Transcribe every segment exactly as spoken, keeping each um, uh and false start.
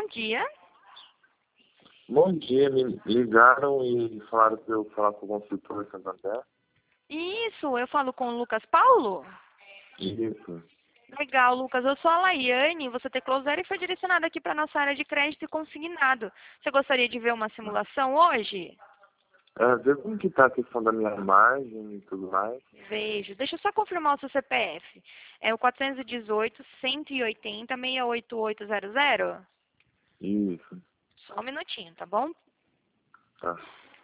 bom dia. Bom dia, me ligaram e falaram para eu falar com o consultor Santander. Isso, eu falo com o Lucas Paulo? Isso. Legal, Lucas. Eu sou a Laiane, você teclou zero e foi direcionado aqui para nossa área de crédito e consignado. Você gostaria de ver uma simulação hoje? É, ver como que tá a questão da minha margem e tudo mais. Vejo. Deixa eu só confirmar o seu C P F. É o quatrocentos e dezoito, cento e oitenta, seiscentos e oitenta e oito zero zero? Isso. Só um minutinho, tá bom? Tá.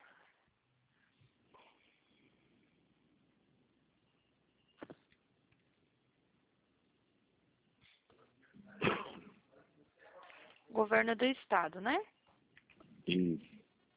Governo do Estado, né? Isso.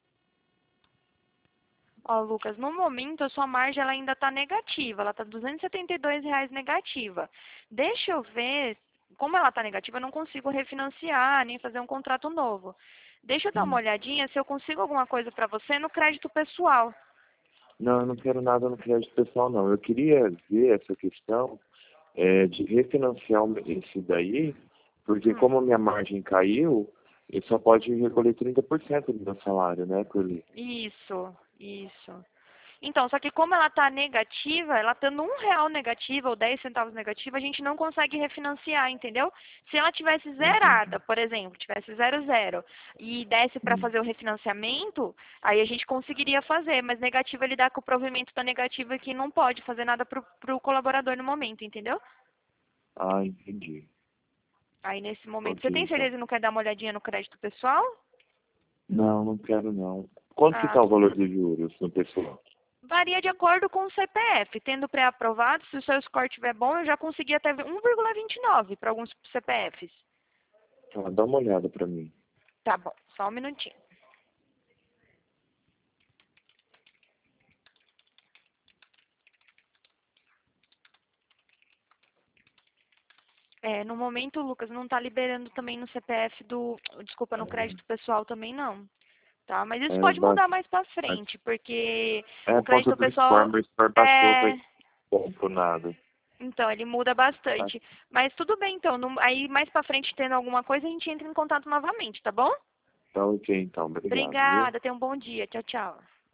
Ó, Lucas, no momento a sua margem ela ainda está negativa, ela está duzentos e setenta e dois reais negativa. Deixa eu ver, como ela está negativa, eu não consigo refinanciar, nem fazer um contrato novo. Deixa eu dar uma Hum. olhadinha se eu consigo alguma coisa para você no crédito pessoal. Não, eu não quero nada no crédito pessoal, não. Eu queria ver essa questão é, de refinanciar o- esse daí, porque Hum, como a minha margem caiu, ele só pode recolher trinta por cento do meu salário, né, por ele. isso, isso. Então, só que como ela está negativa, ela estando um real negativa ou dez centavos negativa, a gente não consegue refinanciar, entendeu? Se ela tivesse Entendi. zerada, por exemplo, tivesse zero zero e desse para Hum. fazer o refinanciamento, aí a gente conseguiria fazer, mas negativa ele dá com o provimento da negativa que não pode fazer nada para o colaborador no momento, entendeu? Ah, entendi. Aí nesse momento, Ok, você tem então. certeza que não quer dar uma olhadinha no crédito pessoal? Não, não quero não. Quanto que Ah, tá o tudo valor bem. dos juros no pessoal? Varia de acordo com o C P F. Tendo pré-aprovado, se o seu score estiver bom, eu já consegui até um vírgula vinte e nove para alguns C P Fs. Tá, dá uma olhada pra mim. Tá bom, só um minutinho. É, no momento, Lucas, não está liberando também no C P F do... Desculpa, no crédito pessoal também não. Tá? Mas isso É, pode mudar bate, mais para bate. frente, porque É o por conta crédito do score, pessoal meu score baixou, foi é... bom por nada. Então, ele muda Tá, bastante. Mas tudo bem, então. Não- Aí, mais para frente, tendo alguma coisa, a gente entra em contato novamente, tá bom? tá ok então, obrigado, viu? Obrigada, tenha um bom dia. Tchau, tchau.